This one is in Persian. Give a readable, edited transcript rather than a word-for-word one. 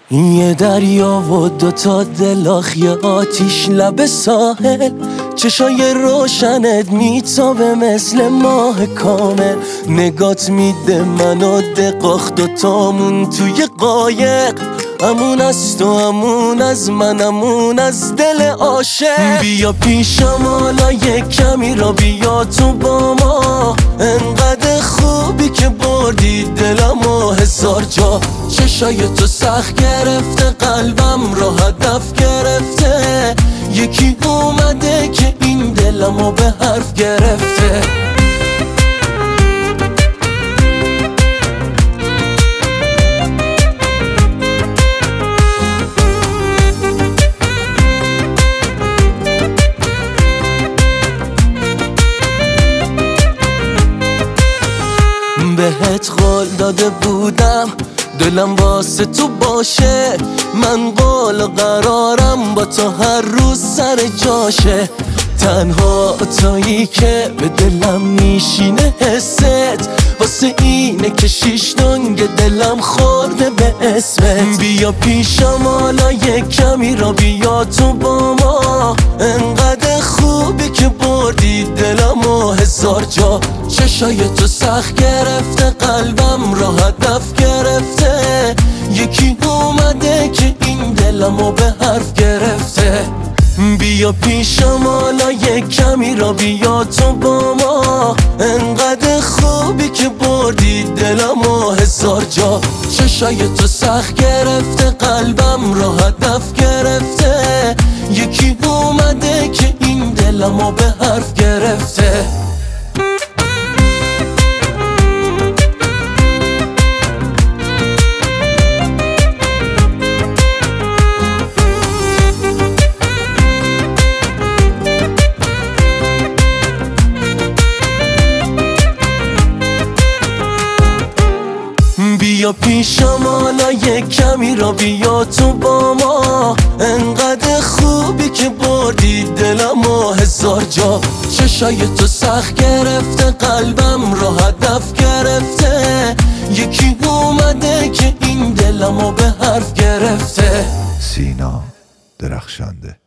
یه دریا و دوتا دلاخ، یه آتیش لب ساحل، چشای روشنت میتابه مثل ماه کامل. نگات میده منو دقاخ، دوتامون توی قایق، امون از تو، امون از من، امون از دل عاشق. بیا پیشم حالا یک کمی را بیا تو با ما، انقدر خوبی که بردی دلم و هزار جا. چشای تو سخت گرفته، قلبم را هدف گرفته، یکی اومده که این دلمو به حرف گرفته. بهت قول داده بودم دلم واسه تو باشه، من قول و قرارم با تو هر روز سر جاشه. تنها تویی که به دلم میشینه حست، واسه اینه که شیش دنگ دلم خورده به اسمت. بیا پیشم حالا یک کمی را بیا تو با ما، انقدر خوبی که بردی دلم و هزار جا. چشای تو سخت گرفته، قلبم را هدف گرفته، یکی اومده که این دلمو به حرف گرفته. بیا پیشم حالا یک کمی را بیا تو با ما، انقدر خوبی که بردی دلم و هزار جا. چشای تو سخت گرفته، قلبم را هدف گرفته، یکی اومده که این دلمو به حرف گرفته. بیا پیشم حالا یک کمی را بیا تو با ما، انقدر خوبی که بردی دلم و هزار جا. چشای تو سخت گرفته، قلبم را هدف گرفته، یکی اومده که این دلمو به حرف گرفته. سینا درخشنده.